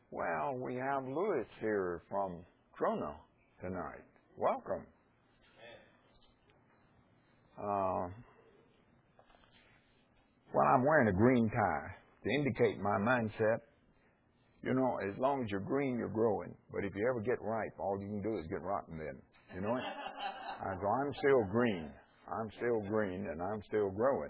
Well, we have Louis here from Trona tonight. Welcome. Well, I'm wearing a green tie to indicate my mindset. You know, as long as you're green, you're growing. But if you ever get ripe, all you can do is get rotten then. You know it? So I'm still green. I'm still green, and I'm still growing.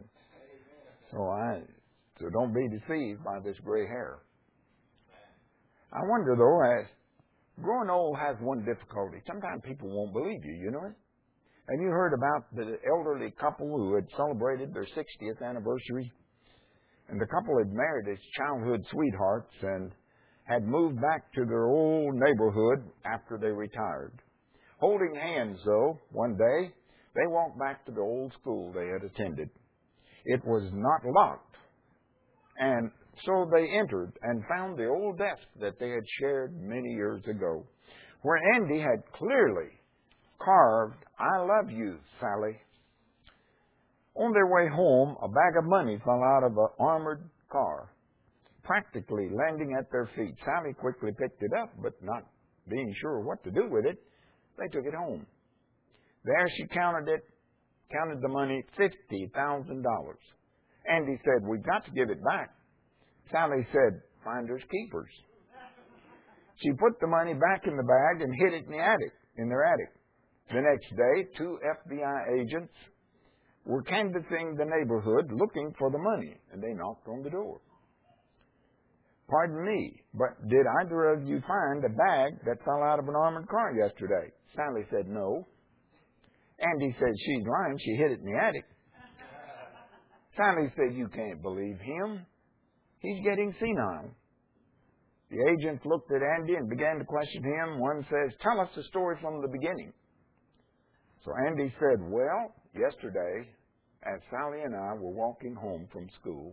So don't be deceived by this gray hair. I wonder, though, as growing old has one difficulty. Sometimes people won't believe you, you know it? Have you heard about the elderly couple who had celebrated their 60th anniversary? And the couple had married as childhood sweethearts and had moved back to their old neighborhood after they retired. Holding hands, though, one day, they walked back to the old school they had attended. It was not locked. And so they entered and found the old desk that they had shared many years ago, where Andy had clearly carved, "I love you, Sally." On their way home, a bag of money fell out of an armored car, practically landing at their feet. Sally quickly picked it up, but not being sure what to do with it, they took it home. There she counted the money, $50,000. Andy said, "We've got to give it back." Sally said, "Finders keepers." She put the money back in the bag and hid it in their attic. The next day, 2 FBI agents were canvassing the neighborhood looking for the money, and they knocked on the door. "Pardon me, but did either of you find a bag that fell out of an armored car yesterday?" Sally said, "No." Andy said, "She's lying. She hid it in the attic." Sally said, "You can't believe him. He's getting senile." The agents looked at Andy and began to question him. One says, "Tell us the story from the beginning." So Andy said, "Well, yesterday, as Sally and I were walking home from school,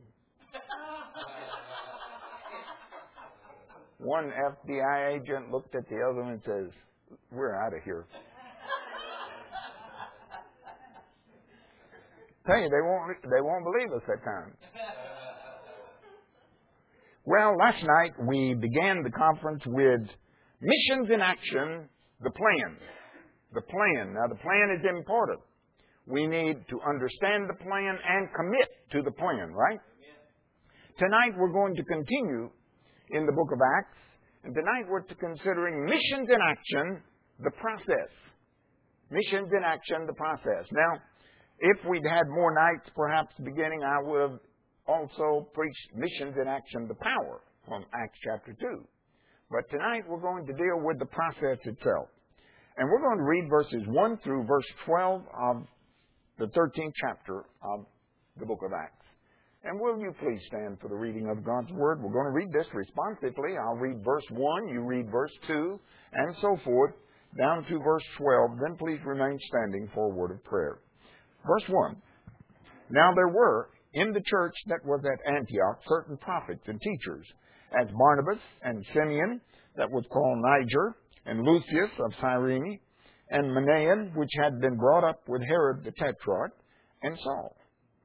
one FBI agent looked at the other and says, 'We're out of here.'" Tell you, they won't believe us at times. Well, last night we began the conference with Missions in Action, the plan. The plan. Now, the plan is important. We need to understand the plan and commit to the plan, right? Tonight we're going to continue in the book of Acts, and tonight we're considering Missions in Action, the process. Missions in Action, the process. Now, if we'd had more nights, perhaps beginning, I would have also preached Missions in Action, the power, from Acts chapter 2. But tonight we're going to deal with the process itself. And we're going to read verses 1 through verse 12 of the 13th chapter of the book of Acts. And will you please stand for the reading of God's Word? We're going to read this responsively. I'll read verse 1, you read verse 2, and so forth, down to verse 12. Then please remain standing for a word of prayer. Verse 1. Now there were in the church that was at Antioch certain prophets and teachers, as Barnabas and Simeon, that was called Niger, and Lucius of Cyrene, and Manaen, which had been brought up with Herod the Tetrarch, and Saul.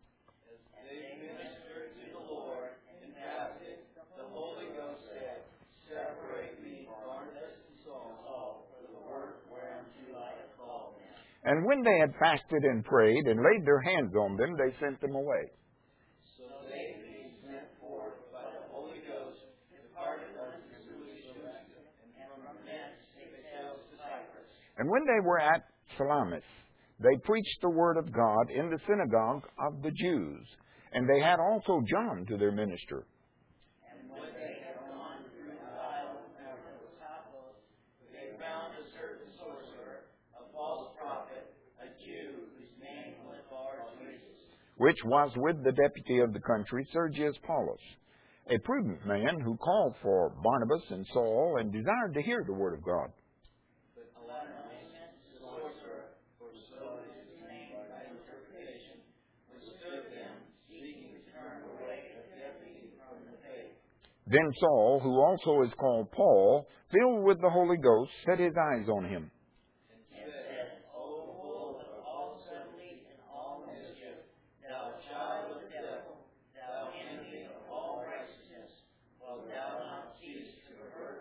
As they ministered to the Lord and fasted, the Holy Ghost said, "Separate me Barnabas and Saul for the work whereunto I have called them." And when they had fasted and prayed and laid their hands on them, they sent them away. So they, being sent forth by the Holy Ghost, departed unto Seleucia, and from thence they sailed to Cyprus. And when they were at Salamis, they preached the word of God in the synagogue of the Jews. And they had also John to their minister. And when they had gone through the island of Paphos, they found a certain sorcerer, a false prophet, a Jew, whose name was Bar-Jesus, which was with the deputy of the country, Sergius Paulus, a prudent man who called for Barnabas and Saul and desired to hear the word of God. but Elymas, the sorcerer, for so is his name by interpretation, withstood them, seeking to turn away the deputy from the faith. Then Saul, who also is called Paul, filled with the Holy Ghost, set his eyes on him. And said, "O full of all subtlety and all mischief, thou child of the devil, thou enemy of all righteousness, wilt thou not cease to pervert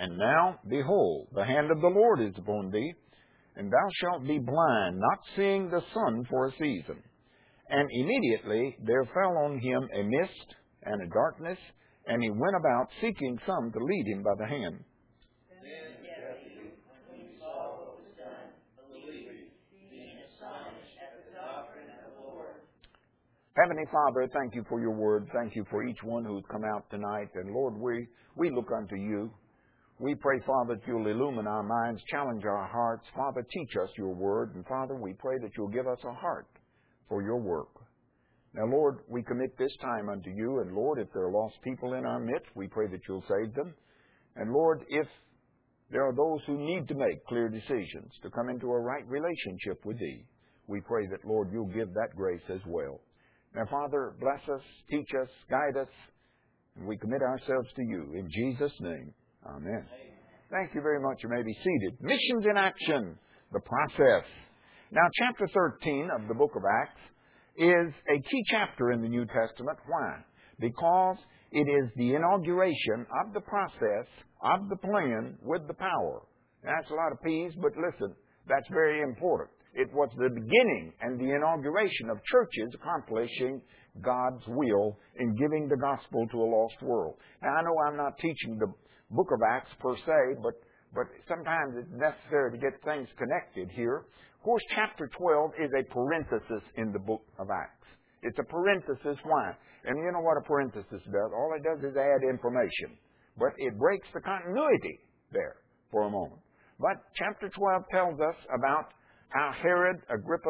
And now, behold, the hand of the Lord is upon thee, and thou shalt be blind, not seeing the sun for a season. And immediately there fell on him a mist and a darkness, and he went about seeking some to lead him by the hand. Then Matthew, when he saw what was done, believed, being astonished at the doctrine of the Lord. Heavenly Father, thank you for your word. Thank you for each one who's come out tonight. And Lord, we look unto you. We pray, Father, that you'll illumine our minds, challenge our hearts. Father, teach us your word. And Father, we pray that you'll give us a heart for your work. Now, Lord, we commit this time unto you. And Lord, if there are lost people in our midst, we pray that you'll save them. And Lord, if there are those who need to make clear decisions to come into a right relationship with thee, we pray that, Lord, you'll give that grace as well. Now, Father, bless us, teach us, guide us, and we commit ourselves to you. In Jesus' name, amen. Thank you very much. You may be seated. Missions in action, the process. Now, chapter 13 of the book of Acts is a key chapter in the New Testament. Why? Because it is the inauguration of the process of the plan with the power. That's a lot of P's, but listen, that's very important. It was the beginning and the inauguration of churches accomplishing God's will in giving the gospel to a lost world. Now, I know I'm not teaching the book of Acts per se, but sometimes it's necessary to get things connected here. Of course, chapter 12 is a parenthesis in the book of Acts. It's a parenthesis. Why? And you know what a parenthesis does? All it does is add information. But it breaks the continuity there for a moment. But chapter 12 tells us about how Herod Agrippa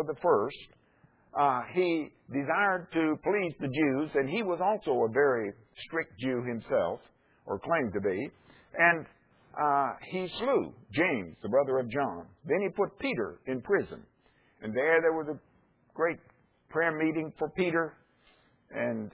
I, he desired to please the Jews, and he was also a very strict Jew himself, or claimed to be, and he slew James, the brother of John. Then he put Peter in prison. And there was a great prayer meeting for Peter, and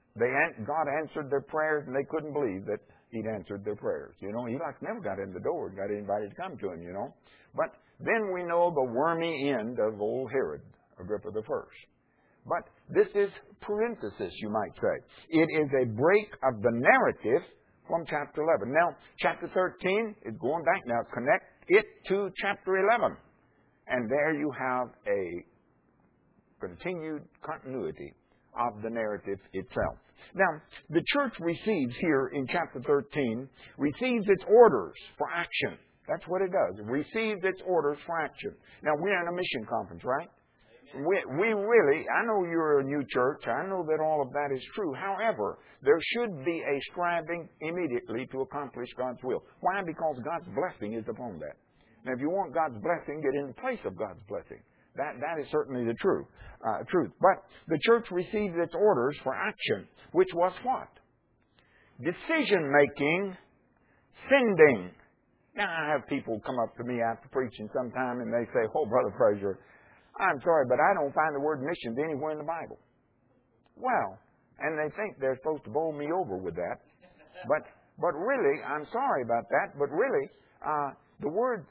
God answered their prayers, and they couldn't believe that he'd answered their prayers. You know, he never got in the door and got anybody to come to him, you know. But then we know the wormy end of old Herod Agrippa I. But this is parenthesis, you might say. It is a break of the narrative from chapter 11. Now, chapter 13 is going back. Now, connect it to chapter 11. And there you have a continued continuity of the narrative itself. Now, the church receives here in chapter 13, receives its orders for action. That's what it does. It receives its orders for action. Now, we're in a mission conference, right? We really, I know you're a new church. I know that all of that is true. However, there should be a striving immediately to accomplish God's will. Why? Because God's blessing is upon that. Now, if you want God's blessing, get in the place of God's blessing. That is certainly the truth. But the church received its orders for action, which was what? Decision-making, sending. Now, I have people come up to me after preaching sometime and they say, "Oh, Brother Frazier, I'm sorry, but I don't find the word missions anywhere in the Bible." Well, and they think they're supposed to bowl me over with that. But really, I'm sorry about that, but really, the word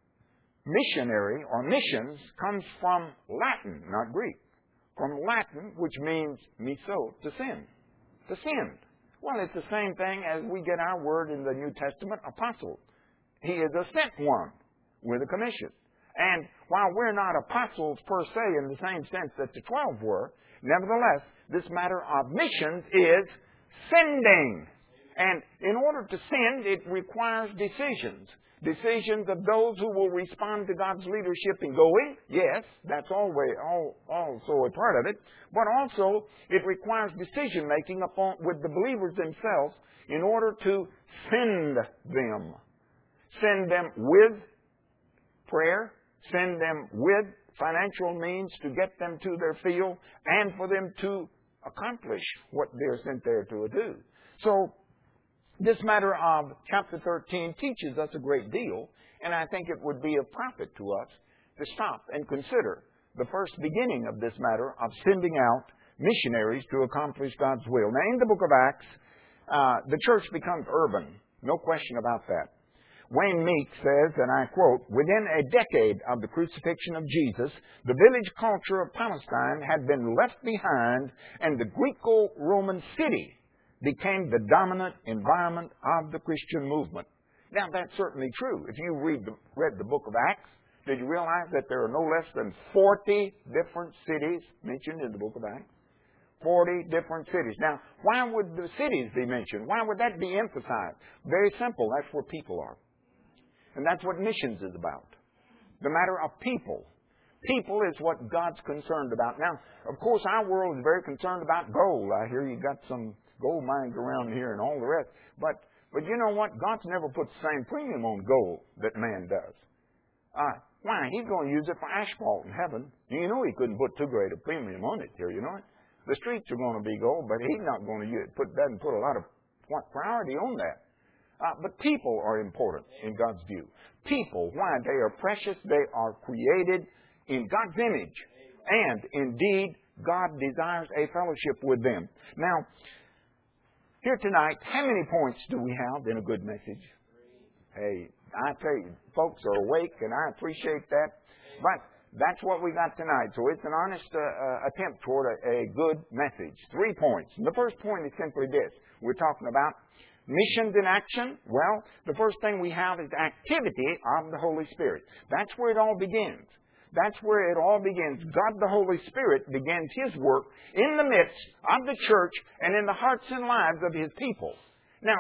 missionary or missions comes from Latin, not Greek. From Latin, which means miso, to send. To send. Well, it's the same thing as we get our word in the New Testament, apostle. He is a sent one with a commission. And while we're not apostles per se in the same sense that the 12 were, nevertheless, this matter of missions is sending. And in order to send, it requires decisions. Decisions of those who will respond to God's leadership in going. Yes, that's also a part of it. But also, it requires decision-making with the believers themselves in order to send them. Send them with prayer. Send them with financial means to get them to their field and for them to accomplish what they're sent there to do. So, this matter of chapter 13 teaches us a great deal, and I think it would be of profit to us to stop and consider the first beginning of this matter of sending out missionaries to accomplish God's will. Now, in the book of Acts, the church becomes urban. No question about that. Wayne Meeks says, and I quote, "Within a decade of the crucifixion of Jesus, the village culture of Palestine had been left behind, and the Greco-Roman city became the dominant environment of the Christian movement." Now, that's certainly true. If you read the book of Acts, did you realize that there are no less than 40 different cities mentioned in the book of Acts? 40 different cities. Now, why would the cities be mentioned? Why would that be emphasized? Very simple. That's where people are. And that's what missions is about. The matter of people. People is what God's concerned about. Now, of course, our world is very concerned about gold. I hear you got some gold mines around here and all the rest. But you know what? God's never put the same premium on gold that man does. Why? He's going to use it for asphalt in heaven. You know he couldn't put too great a premium on it here, you know it? The streets are going to be gold, but he's not going to put a lot of priority on that. But people are important in God's view. People, why? They are precious. They are created in God's image. And indeed, God desires a fellowship with them. Now, here tonight, how many points do we have in a good message? Hey, I tell you, folks are awake, and I appreciate that. But that's what we got tonight. So it's an honest attempt toward a good message. 3 points. And the first point is simply this. We're talking about missions in action. Well, the first thing we have is activity of the Holy Spirit. That's where it all begins. That's where it all begins. God the Holy Spirit begins His work in the midst of the church and in the hearts and lives of His people. Now,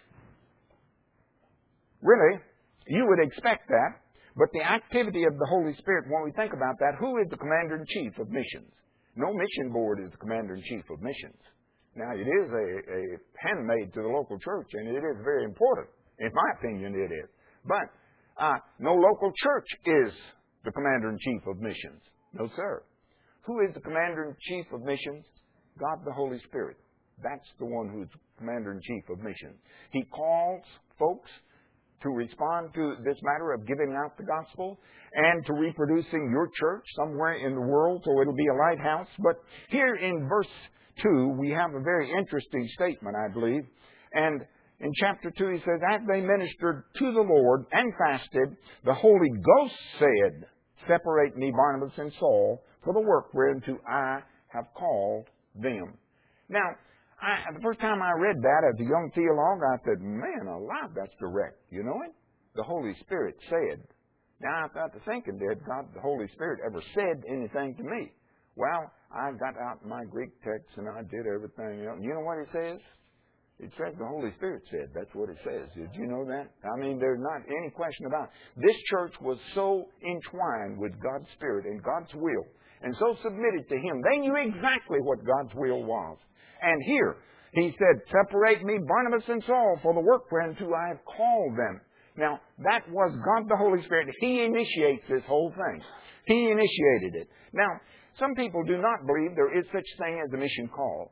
really, you would expect that. But the activity of the Holy Spirit, when we think about that, who is the Commander-in-Chief of missions? No mission board is the Commander-in-Chief of missions. Now, it is a handmaid to the local church, and it is very important. In my opinion, it is. But no local church is the Commander-in-Chief of missions. No, sir. Who is the Commander-in-Chief of missions? God the Holy Spirit. That's the one who's Commander-in-Chief of missions. He calls folks to respond to this matter of giving out the gospel and to reproducing your church somewhere in the world so it'll be a lighthouse. But here in verse 2, we have a very interesting statement, I believe. And in chapter 2, he says, as they ministered to the Lord and fasted, the Holy Ghost said, separate me, Barnabas and Saul, for the work whereunto I have called them. Now, the first time I read that as a young theologue, I said, man alive, that's direct. You know it? The Holy Spirit said. Now, I got to thinking, did God, the Holy Spirit, ever said anything to me? Well, I got out my Greek text and I did everything else. You know what it says? It says the Holy Spirit said. That's what it says. Did you know that? I mean, there's not any question about it. This church was so entwined with God's Spirit and God's will and so submitted to Him. They knew exactly what God's will was. And here, he said, separate me, Barnabas and Saul, for the work whereunto I have called them. Now, that was God the Holy Spirit. He initiates this whole thing. He initiated it. Now, some people do not believe there is such thing as a mission call.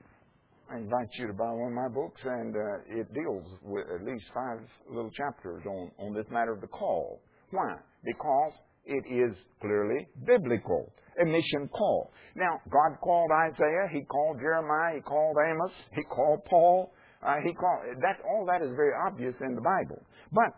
I invite you to buy one of my books, and it deals with at least 5 little chapters on this matter of the call. Why? Because it is clearly biblical. A mission call. Now, God called Isaiah, He called Jeremiah, He called Amos, He called Paul. All that is very obvious in the Bible. But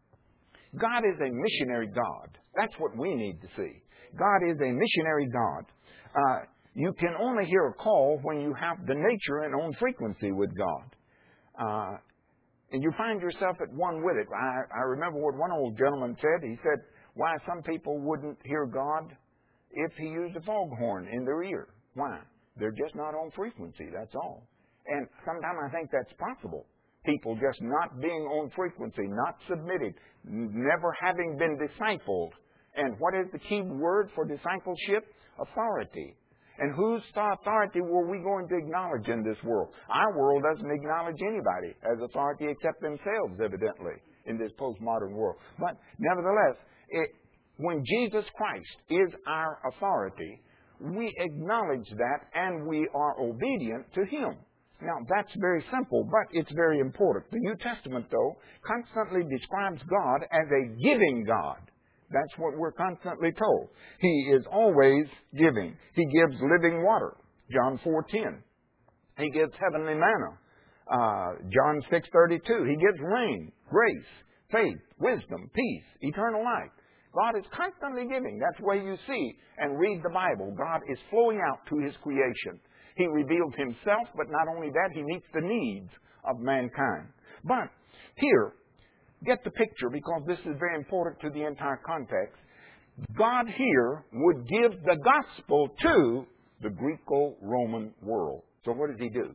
God is a missionary God. That's what we need to see. God is a missionary God. You can only hear a call when you have the nature and own frequency with God. And you find yourself at one with it. I remember what one old gentleman said. He said, why some people wouldn't hear God if He used a foghorn in their ear. Why? They're just not on frequency, that's all. And sometimes I think that's possible. People just not being on frequency, not submitted, never having been discipled. And what is the key word for discipleship? Authority. And whose authority were we going to acknowledge in this world? Our world doesn't acknowledge anybody as authority except themselves, evidently, in this postmodern world. But nevertheless, when Jesus Christ is our authority, we acknowledge that and we are obedient to Him. Now, that's very simple, but it's very important. The New Testament, though, constantly describes God as a giving God. That's what we're constantly told. He is always giving. He gives living water, John 4:10. He gives heavenly manna, John 6:32. He gives rain, grace, faith, wisdom, peace, eternal life. God is constantly giving. That's the way you see and read the Bible. God is flowing out to His creation. He reveals Himself, but not only that, He meets the needs of mankind. But here, get the picture because this is very important to the entire context. God here would give the gospel to the Greco-Roman world. So what does He do?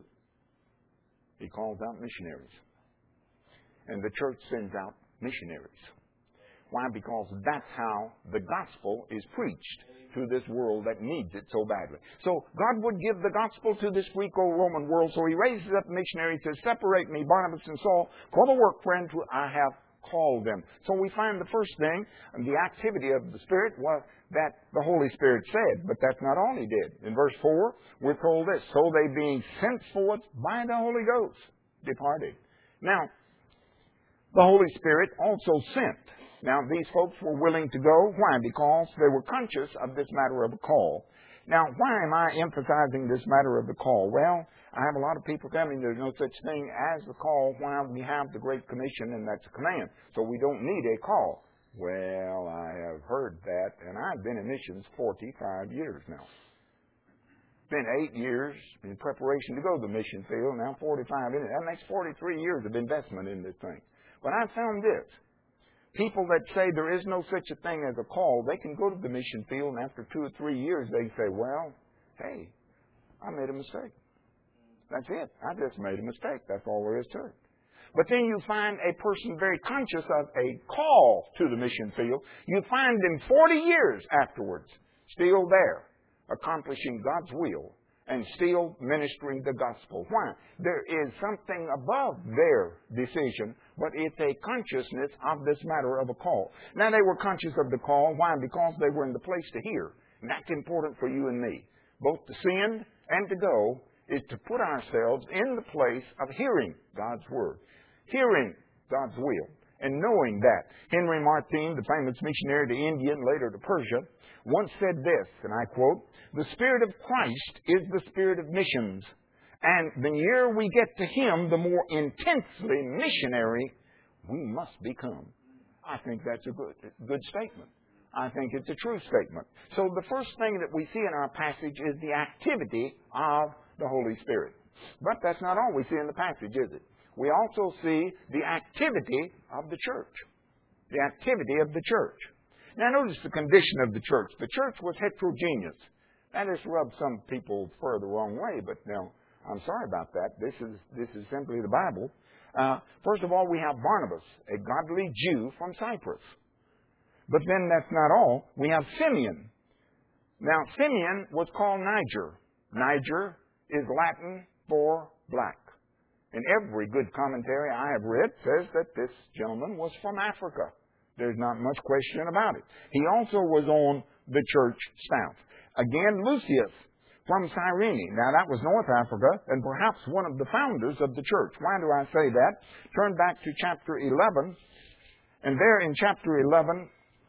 He calls out missionaries. And the church sends out missionaries. Why? Because that's how the gospel is preached to this world that needs it so badly. So God would give the gospel to this Greco-Roman world, so He raises up missionaries to separate me, Barnabas and Saul, for the work for which I have called them. So we find the first thing, the activity of the Spirit, was that the Holy Spirit said. But that's not all He did. In verse 4, we're told this, so they being sent forth by the Holy Ghost departed. Now, the Holy Spirit also sent. Now, these folks were willing to go. Why? Because they were conscious of this matter of a call. Now, why am I emphasizing this matter of the call? Well, I have a lot of people tell me there's no such thing as a call while we have the Great Commission, and that's a command. So we don't need a call. Well, I have heard that, and I've been in missions 45 years now. Been 8 years in preparation to go to the mission field, now 45 in it. That makes 43 years of investment in this thing. But I found this. People that say there is no such a thing as a call, they can go to the mission field, and after 2 or 3 years, they say, well, hey, I made a mistake. That's it. I just made a mistake. That's all there is to it. But then you find a person very conscious of a call to the mission field. You find them 40 years afterwards, still there, accomplishing God's will and still ministering the gospel. Why? There is something above their decision, but it's a consciousness of this matter of a call. Now, they were conscious of the call. Why? Because they were in the place to hear. And that's important for you and me. Both to send and to go is to put ourselves in the place of hearing God's Word, hearing God's will, and knowing that. Henry Martyn, the famous missionary to India and later to Persia, once said this, and I quote, "The Spirit of Christ is the Spirit of missions, and the nearer we get to Him, the more intensely missionary we must become." I think that's a good statement. I think it's a true statement. So the first thing that we see in our passage is the activity of the Holy Spirit. But that's not all we see in the passage, is it? We also see the activity of the church. The activity of the church. Now notice the condition of the church. The church was heterogeneous. That has rubbed some people further the wrong way, but no, I'm sorry about that. This is simply the Bible. First of all, we have Barnabas, a godly Jew from Cyprus. But then that's not all. We have Simeon. Now, Simeon was called Niger. Niger is Latin for black. And every good commentary I have read says that this gentleman was from Africa. There's not much question about it. He also was on the church staff. Again, Lucius from Cyrene. Now, that was North Africa and perhaps one of the founders of the church. Why do I say that? Turn back to chapter 11. And there in chapter 11,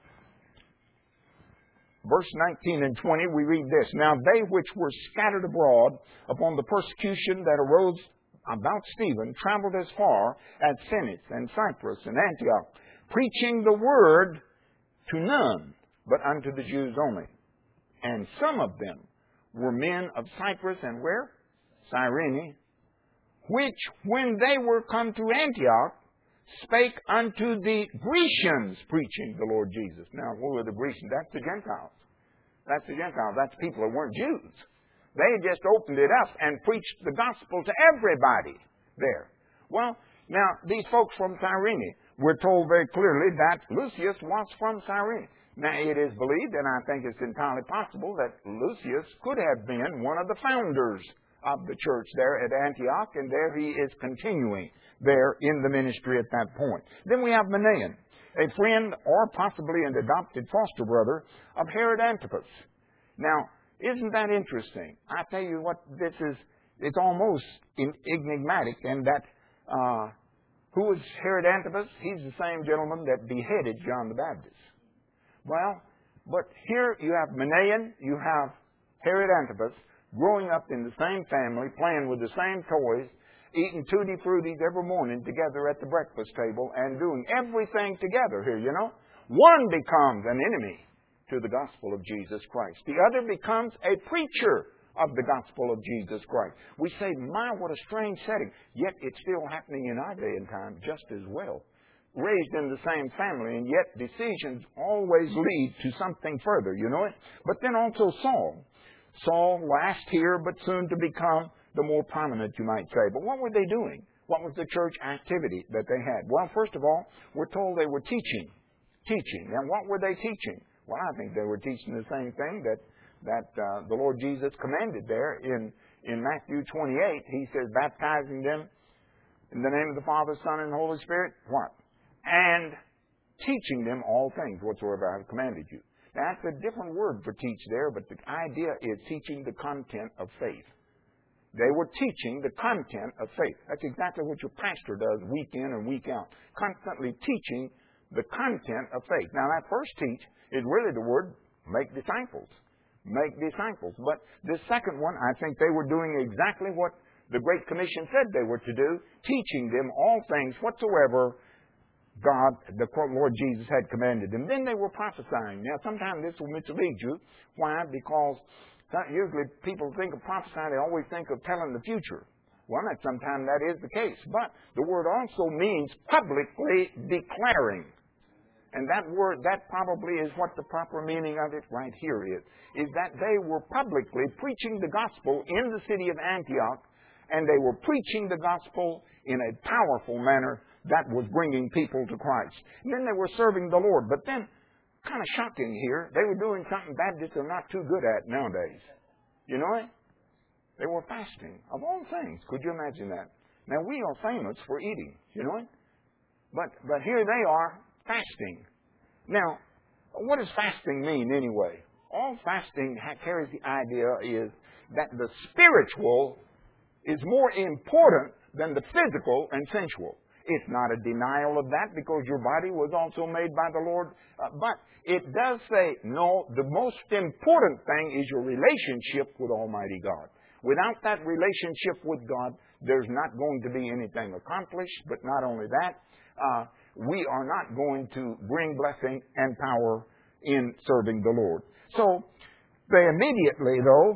verse 19 and 20, we read this. "Now they which were scattered abroad upon the persecution that arose about Stephen traveled as far as Phoenix and Cyprus and Antioch, preaching the word to none, but unto the Jews only. And some of them were men of Cyprus," and where? Cyrene, "which, when they were come to Antioch, spake unto the Grecians, preaching the Lord Jesus." Now, who are the Grecians? That's the Gentiles. That's the Gentiles. That's people that weren't Jews. They just opened it up and preached the gospel to everybody there. Well, now, these folks from Cyrene, we're told very clearly that Lucius was from Cyrene. Now, it is believed, and I think it's entirely possible, that Lucius could have been one of the founders of the church there at Antioch, and there he is continuing there in the ministry at that point. Then we have Manaen, a friend or possibly an adopted foster brother of Herod Antipas. Now, isn't that interesting? I tell you what, it's almost enigmatic, and that who was Herod Antipas? He's the same gentleman that beheaded John the Baptist. Well, but here you have Manaen, you have Herod Antipas, growing up in the same family, playing with the same toys, eating tutti fruttis every morning together at the breakfast table, and doing everything together here, you know. One becomes an enemy to the gospel of Jesus Christ. The other becomes a preacher of the gospel of Jesus Christ. We say, my, what a strange setting. Yet it's still happening in our day and time just as well. raised in the same family, and yet decisions always lead to something further, you know it? But then also Saul. Saul last here, but soon to become the more prominent, you might say. But what were they doing? What was the church activity that they had? Well, first of all, we're told they were teaching. Teaching. And what were they teaching? Well, I think they were teaching the same thing that the Lord Jesus commanded there in Matthew 28. He says, baptizing them in the name of the Father, Son, and Holy Spirit. What? And teaching them all things whatsoever I have commanded you. Now, that's a different word for teach there, but the idea is teaching the content of faith. They were teaching the content of faith. That's exactly what your pastor does week in and week out. Constantly teaching the content of faith. Now, that first teach is really the word make disciples. Make disciples. But this second one, I think they were doing exactly what the Great Commission said they were to do, teaching them all things whatsoever God, the Lord Jesus, had commanded them. Then they were prophesying. Now, sometimes this will mislead you. Why? Because usually people think of prophesying, they always think of telling the future. Well, sometimes that is the case. But the word also means publicly declaring. And that word, that probably is what the proper meaning of it right here is that they were publicly preaching the gospel in the city of Antioch, and they were preaching the gospel in a powerful manner that was bringing people to Christ. And then they were serving the Lord. But then, kind of shocking here, they were doing something Baptists are not too good at nowadays. You know it? They were fasting, of all things. Could you imagine that? Now, we are famous for eating. You know it? But here they are, fasting. Now, what does fasting mean anyway? All fasting carries the idea is that the spiritual is more important than the physical and sensual. It's not a denial of that because your body was also made by the Lord. But it does say, no, the most important thing is your relationship with Almighty God. Without that relationship with God, there's not going to be anything accomplished. But not only that, we are not going to bring blessing and power in serving the Lord. So, they immediately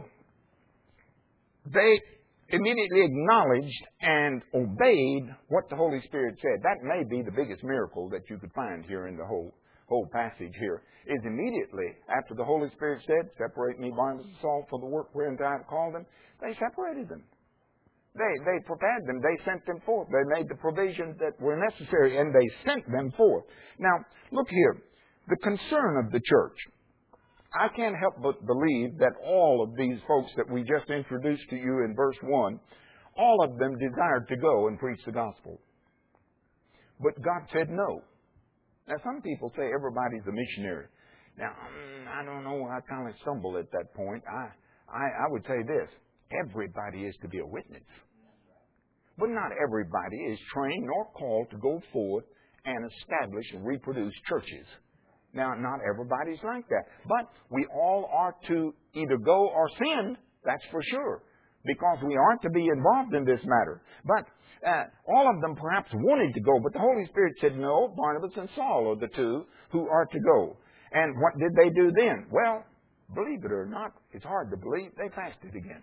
acknowledged and obeyed what the Holy Spirit said. That may be the biggest miracle that you could find here in the whole passage here. Is immediately after the Holy Spirit said, separate me, Barnabas and Saul, for the work wherein I have called them, they separated them. They prepared them. They sent them forth. They made the provisions that were necessary, and they sent them forth. Now, look here. The concern of the church. I can't help but believe that all of these folks that we just introduced to you in verse 1, all of them desired to go and preach the gospel. But God said no. Now, some people say everybody's a missionary. Now, I don't know. I kind of stumble at that point. I would say this. Everybody is to be a witness. But not everybody is trained nor called to go forth and establish and reproduce churches. Now, not everybody's like that. But we all are to either go or send, that's for sure. Because we aren't to be involved in this matter. But all of them perhaps wanted to go. But the Holy Spirit said, no, Barnabas and Saul are the two who are to go. And what did they do then? Well, believe it or not, it's hard to believe, they fasted again.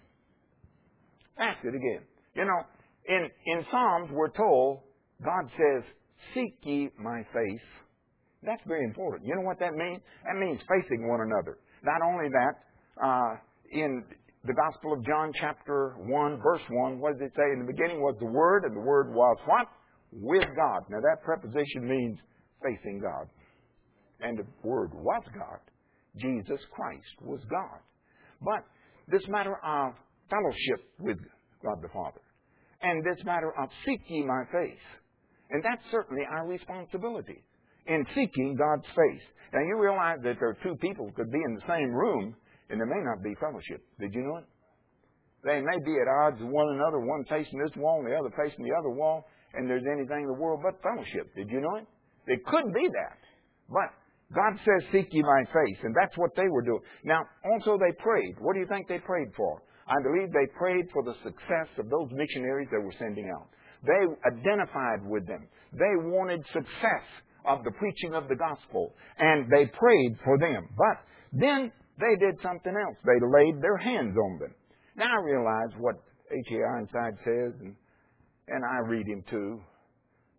Fasted again. You know, in Psalms we're told, God says, seek ye my face. That's very important. You know what that means? That means facing one another. Not only that, in the Gospel of John chapter 1, verse 1, what does it say? In the beginning was the Word, and the Word was what? With God. Now that preposition means facing God. And the Word was God. Jesus Christ was God. But this matter of fellowship with God the Father, and this matter of seek ye my face, and that's certainly our responsibility in seeking God's face. Now you realize that there are two people who could be in the same room and there may not be fellowship. Did you know it? They may be at odds with one another, one facing this wall and the other facing the other wall, and there's anything in the world but fellowship. Did you know it? It could be that. But God says, seek ye my face, and that's what they were doing. Now, also they prayed. What do you think they prayed for? I believe they prayed for the success of those missionaries they were sending out. They identified with them. They wanted success of the preaching of the gospel, and they prayed for them. But then they did something else. They laid their hands on them. Now I realize what H.A. Ironside says, and I read him too.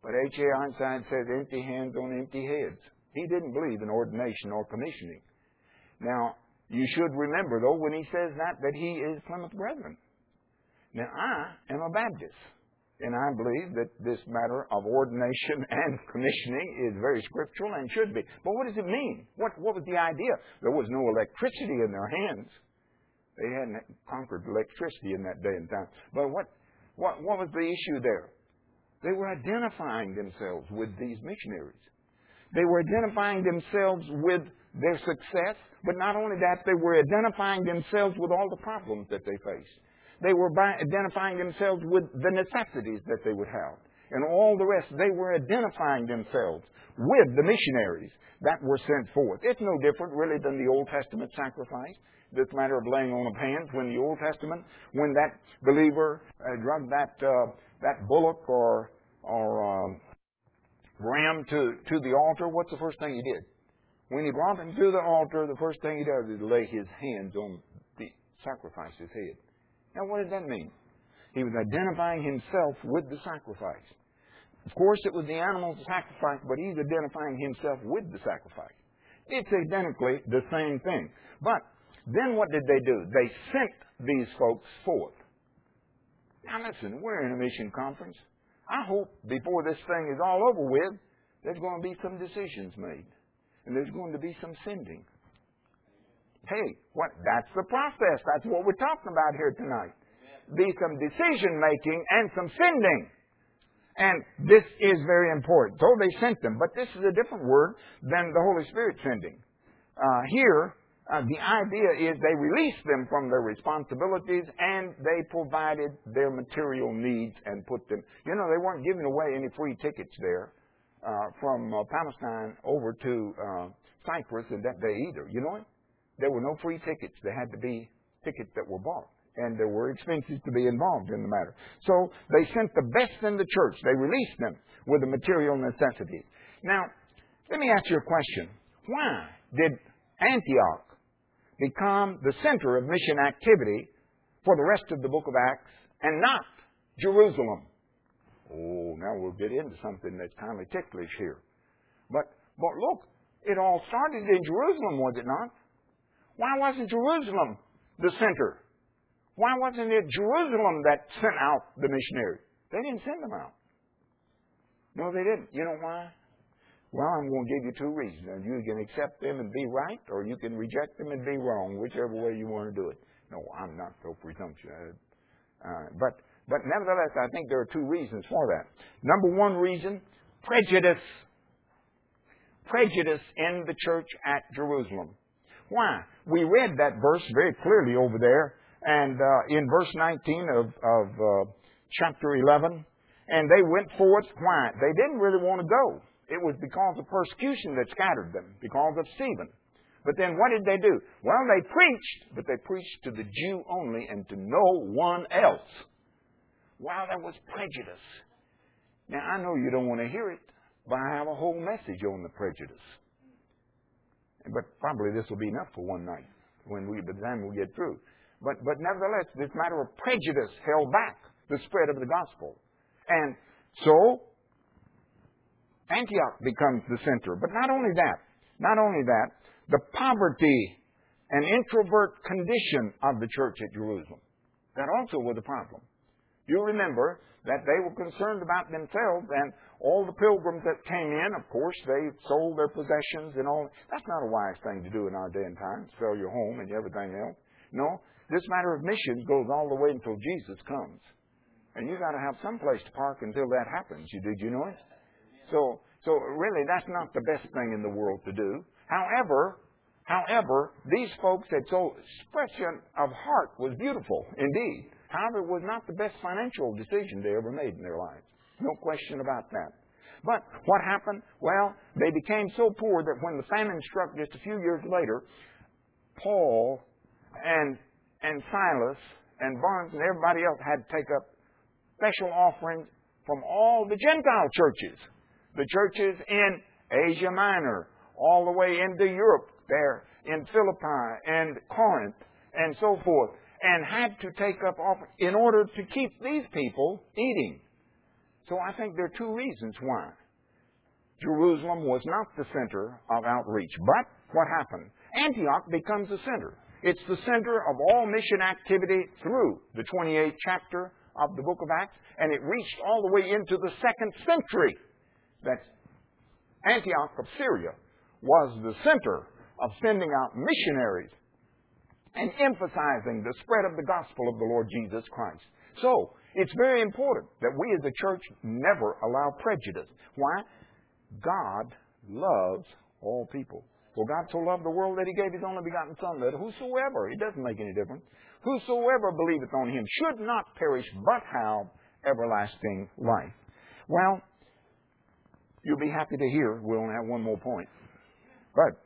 But H.A. Einstein says empty hands on empty heads. He didn't believe in ordination or commissioning. Now, you should remember, though, when he says that he is Plymouth Brethren. Now, I am a Baptist, and I believe that this matter of ordination and commissioning is very scriptural and should be. But what does it mean? What was the idea? There was no electricity in their hands. They hadn't conquered electricity in that day and time. But what was the issue there? They were identifying themselves with these missionaries. They were identifying themselves with their success, but not only that, they were identifying themselves with all the problems that they faced. They were identifying themselves with the necessities that they would have. And all the rest, they were identifying themselves with the missionaries that were sent forth. It's no different, really, than the Old Testament sacrifice. This matter of laying on of hands. When the Old Testament, when that believer drug that bullock or ram to the altar, what's the first thing he did? When he brought him to the altar, the first thing he does is lay his hands on the sacrifice's head. Now, what did that mean? He was identifying himself with the sacrifice. Of course, it was the animal's sacrifice, but he's identifying himself with the sacrifice. It's identically the same thing. But then what did they do? They sent these folks forth. Now listen, we're in a mission conference. I hope before this thing is all over with, there's going to be some decisions made. And there's going to be some sending. Hey, that's the process. That's what we're talking about here tonight. Be some decision making and some sending. And this is very important. So they sent them. But this is a different word than the Holy Spirit sending. Here, the idea is they released them from their responsibilities and they provided their material needs and put them... You know, they weren't giving away any free tickets there from Palestine over to Cyprus in that day either. You know it? There were no free tickets. There had to be tickets that were bought. And there were expenses to be involved in the matter. So they sent the best in the church. They released them with the material necessities. Now, let me ask you a question. Why did Antioch become the center of mission activity for the rest of the book of Acts and not Jerusalem? Oh, now we'll get into something that's kind of ticklish here. But look, it all started in Jerusalem, was it not? Why wasn't Jerusalem the center? Why wasn't it Jerusalem that sent out the missionaries? They didn't send them out. No, they didn't. You know why? Well, I'm going to give you two reasons. And you can accept them and be right, or you can reject them and be wrong, whichever way you want to do it. No, I'm not so presumptuous. But nevertheless, I think there are two reasons for that. Number one reason, prejudice. Prejudice in the church at Jerusalem. Why? We read that verse very clearly over there, and in verse 19 of chapter 11, and they went forth. Why? They didn't really want to go. It was because of persecution that scattered them, because of Stephen. But then what did they do? Well, they preached, but they preached to the Jew only and to no one else. Wow, there was prejudice. Now, I know you don't want to hear it, but I have a whole message on the prejudice. But probably this will be enough for one night by the time we get through. But nevertheless, this matter of prejudice held back the spread of the gospel. And so, Antioch becomes the center. But not only that, the poverty and introvert condition of the church at Jerusalem, that also was a problem. You remember that they were concerned about themselves, and all the pilgrims that came in, of course, they sold their possessions and all. That's not a wise thing to do in our day and time, sell your home and everything else. No, this matter of missions goes all the way until Jesus comes. And you got to have some place to park until that happens. Did you know it? So really, that's not the best thing in the world to do. However, these folks had expression of heart was beautiful indeed. However, it was not the best financial decision they ever made in their lives. No question about that. But what happened? Well, they became so poor that when the famine struck just a few years later, Paul and Silas and Barnabas and everybody else had to take up special offerings from all the Gentile churches. The churches in Asia Minor, all the way into Europe, there in Philippi and Corinth and so forth, and had to take up offerings in order to keep these people eating. So I think there are two reasons why Jerusalem was not the center of outreach. But what happened? Antioch becomes the center. It's the center of all mission activity through the 28th chapter of the book of Acts, and it reached all the way into the 2nd century. That Antioch of Syria was the center of sending out missionaries and emphasizing the spread of the gospel of the Lord Jesus Christ. So, it's very important that we as a church never allow prejudice. Why? God loves all people. For God so loved the world that He gave His only begotten Son, that whosoever, it doesn't make any difference, whosoever believeth on Him should not perish, but have everlasting life. Well, you'll be happy to hear we only have one more point. But,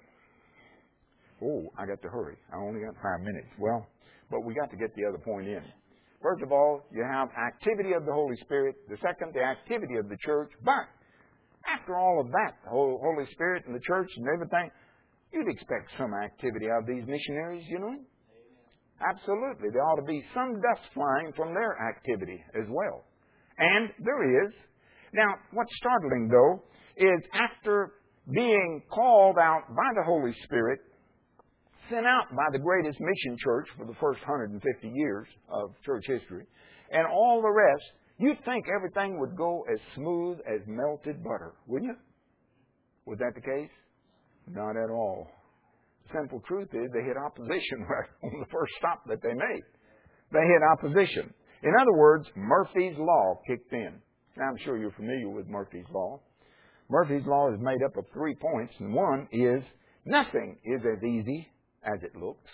I got to hurry. I only got 5 minutes. Well, but we got to get the other point in. First of all, you have activity of the Holy Spirit. The second, the activity of the church. But after all of that, the Holy Spirit and the church and everything, you'd expect some activity out of these missionaries, you know. Absolutely. There ought to be some dust flying from their activity as well. And there is. Now, what's startling, though, is after being called out by the Holy Spirit, sent out by the greatest mission church for the first 150 years of church history, and all the rest, you'd think everything would go as smooth as melted butter, wouldn't you? Was that the case? Not at all. The simple truth is they hit opposition right on the first stop that they made. They hit opposition. In other words, Murphy's Law kicked in. Now, I'm sure you're familiar with Murphy's Law. Murphy's Law is made up of 3 points, and one is nothing is as easy as it looks.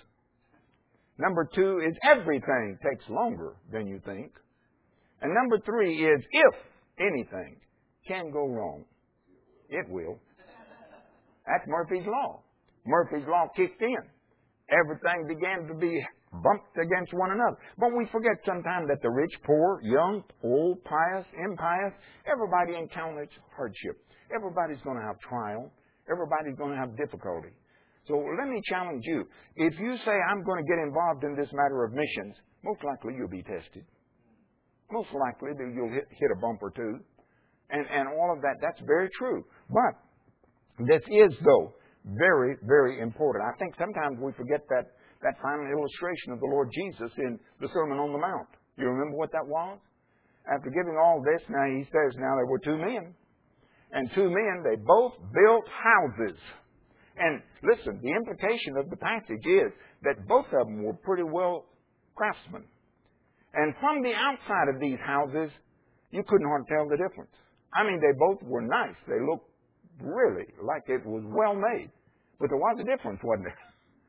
Number 2 is everything takes longer than you think. And number 3 is if anything can go wrong, it will. That's Murphy's Law. Murphy's Law kicked in. Everything began to be bumped against one another. But we forget sometimes that the rich, poor, young, old, pious, impious, everybody encounters hardship. Everybody's going to have trial. Everybody's going to have difficulty. So let me challenge you. If you say, I'm going to get involved in this matter of missions, most likely you'll be tested. Most likely you'll hit a bump or two. And all of that, that's very true. But this is, though, very, very important. I think sometimes we forget that final illustration of the Lord Jesus in the Sermon on the Mount. You remember what that was? After giving all this, now He says, now there were 2 men. And 2 men, they both built houses. And listen, the implication of the passage is that both of them were pretty well craftsmen. And from the outside of these houses, you couldn't hardly tell the difference. I mean, they both were nice. They looked really like it was well made. But there was a difference, wasn't there?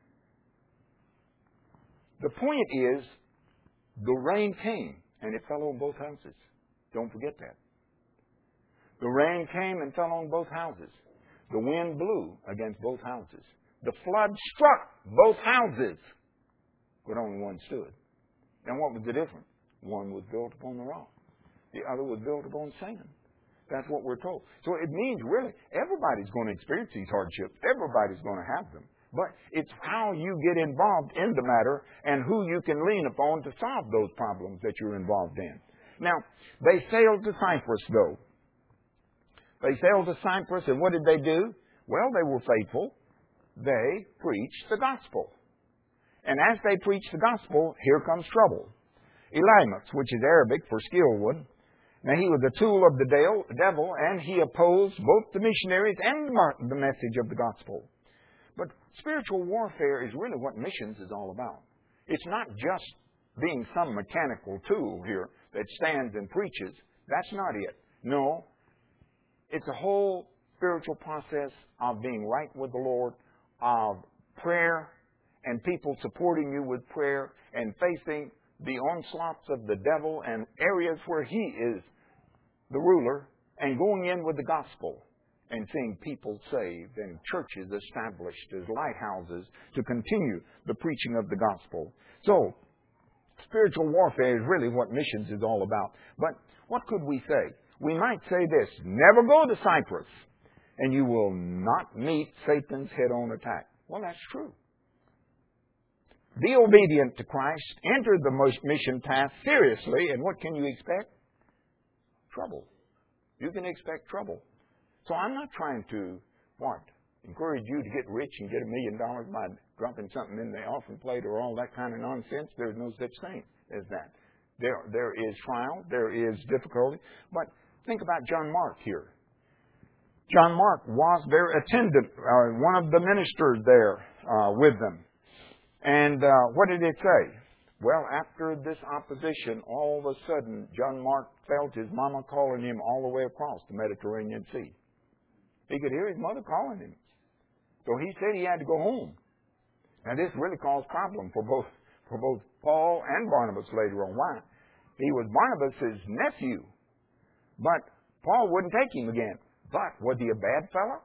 The point is, the rain came and it fell on both houses. Don't forget that. The rain came and fell on both houses. The wind blew against both houses. The flood struck both houses, but only one stood. And what was the difference? One was built upon the rock. The other was built upon sand. That's what we're told. So it means, really, everybody's going to experience these hardships. Everybody's going to have them. But it's how you get involved in the matter and who you can lean upon to solve those problems that you're involved in. Now, they sailed to Cyprus, though. They sailed to Cyprus, and what did they do? Well, they were faithful. They preached the gospel. And as they preached the gospel, here comes trouble. Elymas, which is Arabic for skillwood, now he was a tool of the devil, and he opposed both the missionaries and the message of the gospel. But spiritual warfare is really what missions is all about. It's not just being some mechanical tool here that stands and preaches. That's not it. No. It's a whole spiritual process of being right with the Lord, of prayer, and people supporting you with prayer, and facing the onslaughts of the devil and areas where he is the ruler, and going in with the gospel and seeing people saved and churches established as lighthouses to continue the preaching of the gospel. So, spiritual warfare is really what missions is all about. But what could we say? We might say this: never go to Cyprus, and you will not meet Satan's head-on attack. Well, that's true. Be obedient to Christ. Enter the mission task seriously, and what can you expect? Trouble. You can expect trouble. So I'm not trying to, encourage you to get rich and get $1 million by dropping something in the offering plate or all that kind of nonsense. There's no such thing as that. There is trial. There is difficulty. But think about John Mark here. John Mark was their attendant, one of the ministers there with them. And what did it say? Well, after this opposition, all of a sudden, John Mark felt his mama calling him all the way across the Mediterranean Sea. He could hear his mother calling him. So he said he had to go home. Now, this really caused problem for both Paul and Barnabas later on. Why? He was Barnabas' nephew, but Paul wouldn't take him again. But was he a bad fellow?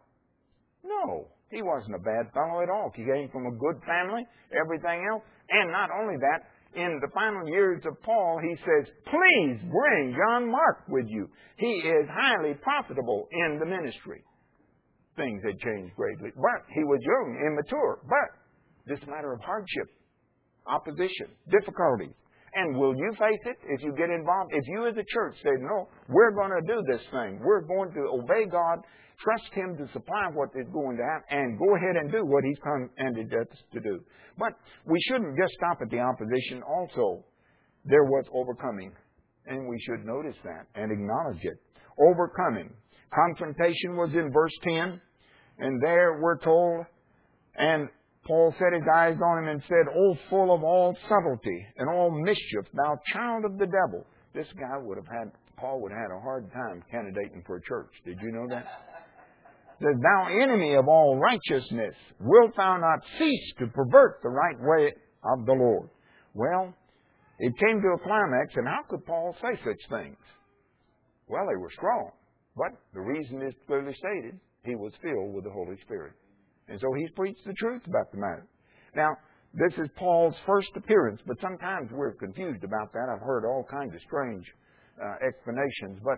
No, he wasn't a bad fellow at all. He came from a good family, everything else. And not only that, in the final years of Paul, he says, please bring John Mark with you. He is highly profitable in the ministry. Things had changed greatly. But he was young, immature. But this matter of hardship, opposition, difficulties. And will you face it if you get involved? If you as a church say, no, we're going to do this thing. We're going to obey God, trust Him to supply what is going to happen, and go ahead and do what He's commanded us to do. But we shouldn't just stop at the opposition. Also, there was overcoming. And we should notice that and acknowledge it. Overcoming. Confrontation was in verse 10. And there we're told, and Paul set his eyes on him and said, "O full of all subtlety and all mischief, thou child of the devil." This guy Paul would have had a hard time candidating for a church. Did you know that? Says, "Thou enemy of all righteousness, wilt thou not cease to pervert the right way of the Lord?" Well, it came to a climax, and how could Paul say such things? Well, they were strong. But the reason is clearly stated. He was filled with the Holy Spirit. And so he's preached the truth about the matter. Now, this is Paul's first appearance, but sometimes we're confused about that. I've heard all kinds of strange explanations. But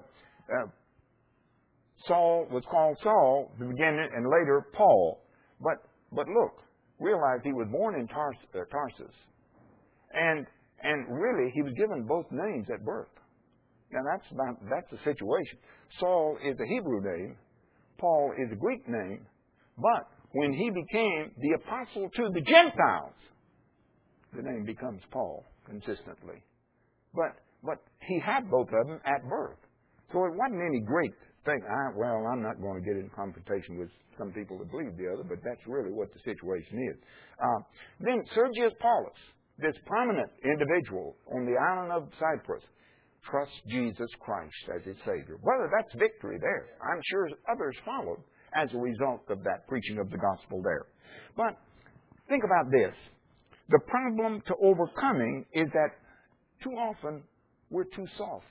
Saul was called Saul to begin it, and later Paul. But look, realize he was born in Tarsus. And really, he was given both names at birth. Now, that's the situation. Saul is a Hebrew name. Paul is a Greek name. But when he became the apostle to the Gentiles, the name becomes Paul consistently. But he had both of them at birth. So it wasn't any great thing. I'm not going to get in confrontation with some people that believe the other, but that's really what the situation is. Then Sergius Paulus, this prominent individual on the island of Cyprus, trusts Jesus Christ as his Savior. Well, that's victory there. I'm sure others followed as a result of that preaching of the gospel there. But think about this. The problem to overcoming is that too often we're too soft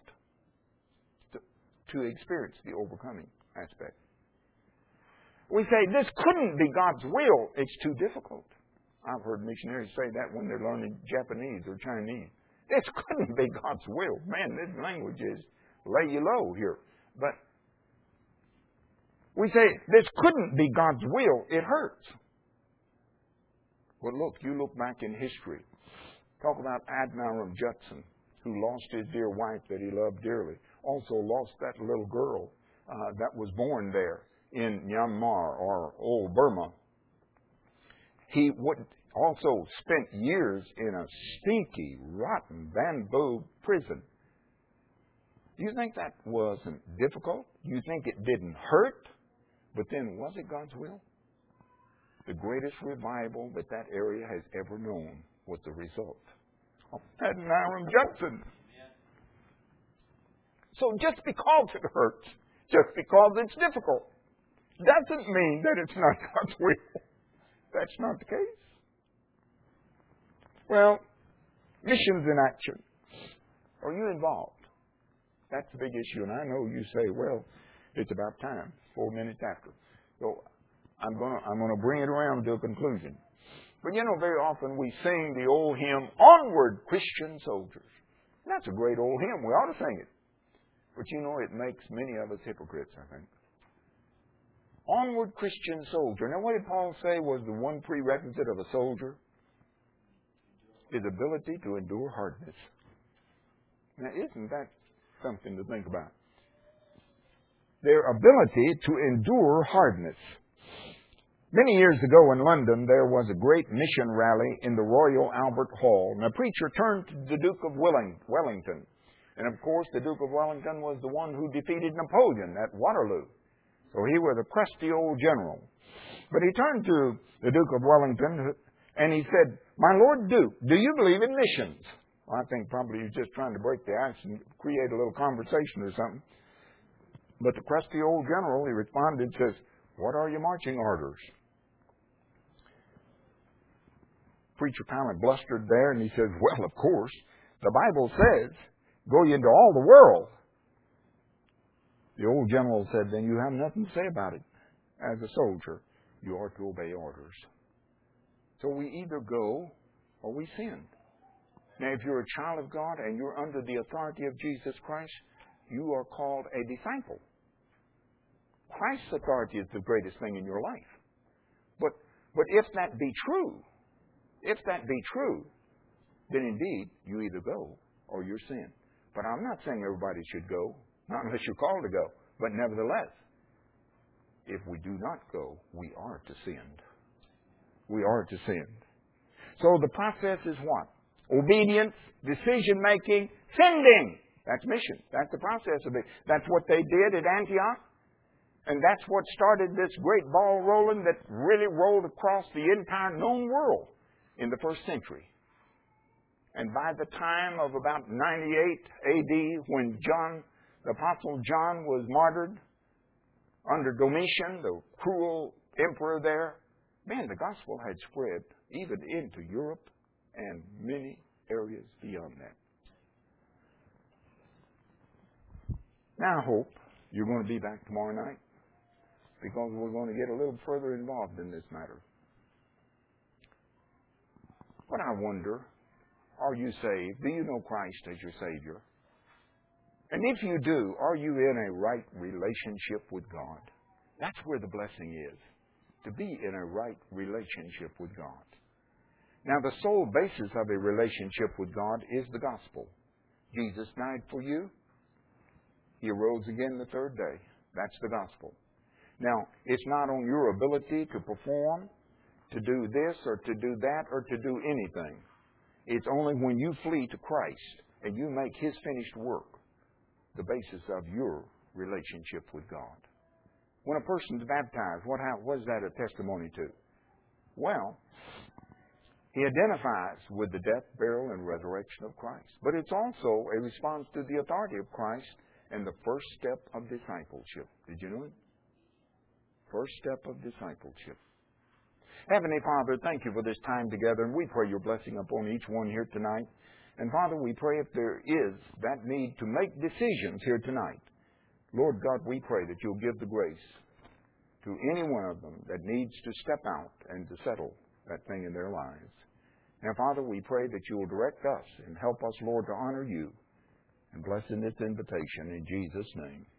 to experience the overcoming aspect. We say, this couldn't be God's will. It's too difficult. I've heard missionaries say that when they're learning Japanese or Chinese. This couldn't be God's will. Man, this language is lay you low here. But we say, this couldn't be God's will. It hurts. Well, look, you look back in history. Talk about Adoniram Judson, who lost his dear wife that he loved dearly. Also lost that little girl that was born there in Myanmar or old Burma. He also spent years in a stinky, rotten bamboo prison. Do you think that wasn't difficult? Do you think it didn't hurt? But then, was it God's will? The greatest revival that area has ever known was the result of Adoniram Judson. So just because it hurts, just because it's difficult, doesn't mean that it's not God's will. That's not the case. Well, missions in action. Are you involved? That's the big issue. And I know you say, well, it's about time, 4 minutes after. So I'm going to bring it around to a conclusion. But you know, very often we sing the old hymn, "Onward, Christian Soldiers." That's a great old hymn. We ought to sing it. But you know, it makes many of us hypocrites, I think. Onward, Christian soldier. Now, what did Paul say was the one prerequisite of a soldier? His ability to endure hardness. Now, isn't that something to think about? their ability to endure hardness. Many years ago in London, there was a great mission rally in the Royal Albert Hall, and a preacher turned to the Duke of Wellington. And of course, the Duke of Wellington was the one who defeated Napoleon at Waterloo. So he was a crusty old general. But he turned to the Duke of Wellington and he said, "My Lord Duke, do you believe in missions?" Well, I think probably he's just trying to break the ice and create a little conversation or something. But the crusty old general, he responded and says, "What are your marching orders?" Preacher kind of blustered there and he says, "Well, of course, the Bible says, go ye into all the world." The old general said, "Then you have nothing to say about it. As a soldier, you are to obey orders." So we either go or we sin. Now, if you're a child of God and you're under the authority of Jesus Christ, you are called a disciple. Christ's authority is the greatest thing in your life. But if that be true, then indeed you either go or you sin. But I'm not saying everybody should go, not unless you're called to go. But nevertheless, if we do not go, we are to sin. We are to sin. So the process is what? Obedience, decision-making, sending. That's mission. That's the process of it. That's what they did at Antioch. And that's what started this great ball rolling that really rolled across the entire known world in the first century. And by the time of about 98 A.D., when the Apostle John was martyred under Domitian, the cruel emperor there, man, the gospel had spread even into Europe and many areas beyond that. Now I hope you're going to be back tomorrow night, because we're going to get a little further involved in this matter. But I wonder, are you saved? Do you know Christ as your Savior? And if you do, are you in a right relationship with God? That's where the blessing is, to be in a right relationship with God. Now, the sole basis of a relationship with God is the gospel. Jesus died for you. He arose again the third day. That's the gospel. Now, it's not on your ability to perform, to do this or to do that or to do anything. It's only when you flee to Christ and you make His finished work the basis of your relationship with God. When a person's baptized, what is that a testimony to? Well, he identifies with the death, burial, and resurrection of Christ. But it's also a response to the authority of Christ and the first step of discipleship. Did you know it? First step of discipleship. Heavenly Father, thank you for this time together, and we pray your blessing upon each one here tonight. And Father, we pray if there is that need to make decisions here tonight, Lord God, we pray that you'll give the grace to any one of them that needs to step out and to settle that thing in their lives. Now, Father, we pray that you will direct us and help us, Lord, to honor you. And bless in this invitation in Jesus' name.